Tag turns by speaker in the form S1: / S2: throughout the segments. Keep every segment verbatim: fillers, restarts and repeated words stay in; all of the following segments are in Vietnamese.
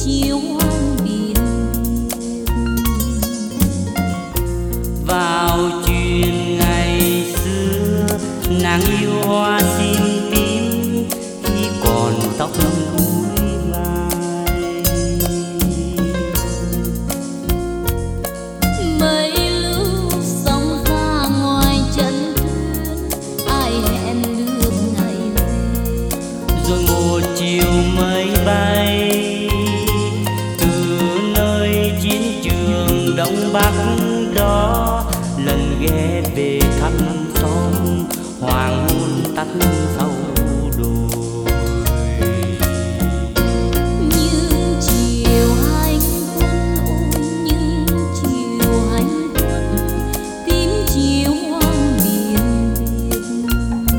S1: chiều hoang biển.
S2: Vào chuyện ngày xưa nàng yêu hoa xin tím khi còn tóc lông cuối vai.
S1: Mấy lúc sóng pha ngoài chân thuyền, ai hẹn được ngày về.
S2: Rồi một chiều mây bay từ nơi chiến trường Đông Bắc đó, lần ghé về thăm xóm hoàng hôn tắt sau đồi.
S1: Những chiều hành quân ôi, những chiều hành quân tím chiều hoang biển Việt.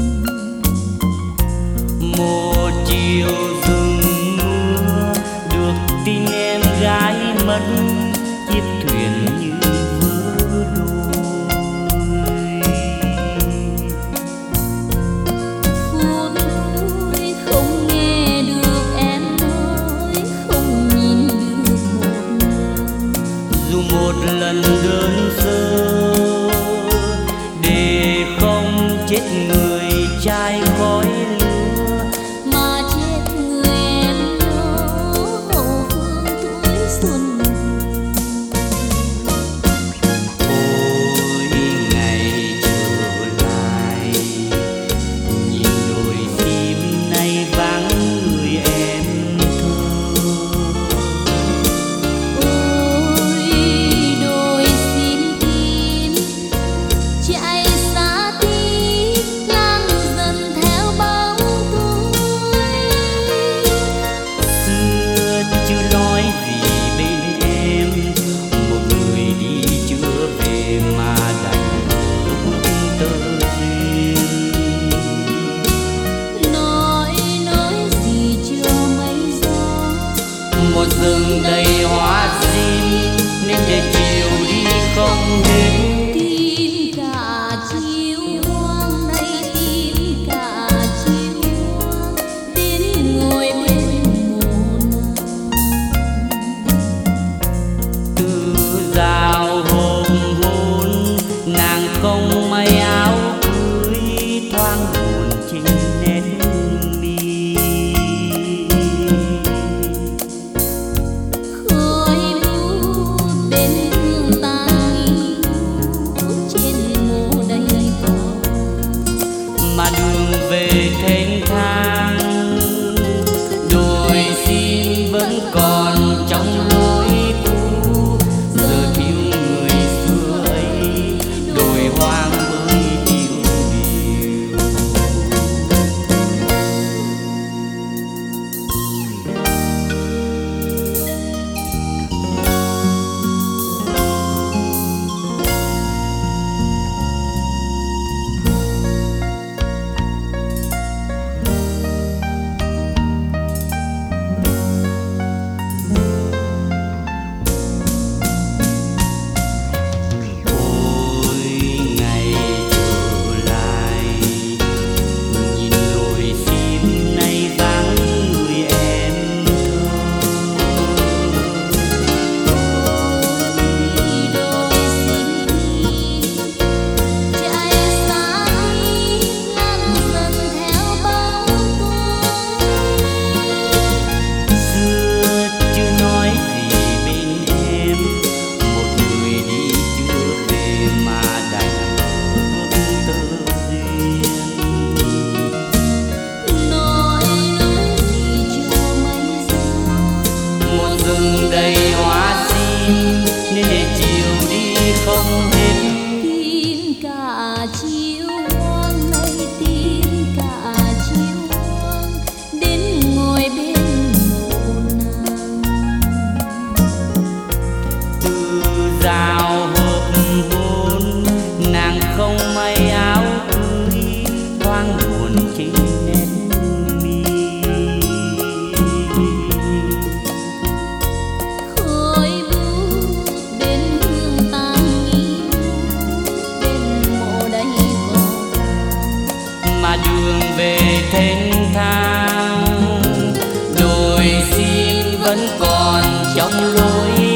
S2: Một chiều rừng mưa được tin em gái mất, chiếc thuyền như vỡ đôi.
S1: Phút cuối không nghe được em nói, không nhìn được một lần.
S2: Dù một lần đơn sơ để không chết người trai khói lửa,
S1: Mà chết người em nhớ hậu phương tuổi xuân.
S2: ôi ngày trở lại nhìn đồi chim nay vắng người em thơ.
S1: Ôi đồi xin tim chạy xa tí, lan dần theo bóng tôi.
S2: Xưa chưa nói gì bên em, một người đi chưa về mà đành bước tơ duyên.
S1: Nói nói gì chưa mấy gió,
S2: Một rừng đầy hoa sim nên để chiều đi không hết.
S1: tim cả chiều hoang này, tim cả chiều hoang đến ngồi bên mồ nắng.
S2: Từ rào hôm hôn nàng không may áo cưới, thoáng buồn trên nét mi.
S1: Khói bút bên hương tàn nghi trên mồ đầy cỏ.
S2: Mà đường về thênh thang đồi sim vẫn còn trong lối cũ, giờ thiếu người xưa ấy đồi hoang mới yêu điều. Ôi ngày trở lại nhìn đồi sim nay vắng người em thơ.
S1: Ôi đồi xin tim chạy xa tí, lan dần theo bóng tôi.
S2: Xưa chưa nói gì bên em, một người đi chưa về mà đành bước tơ duyên.
S1: Nói nói gì chưa mấy gió,
S2: Một rừng đầy hoa sim nên để chiều đi không hết.
S1: tim cả chiều hoang này, tim cả chiều hoang đến ngồi bên mộ nàng.
S2: Từ rào hộp hôn nàng không may áo cưới, thoáng buồn trên nét mi. còn trong lối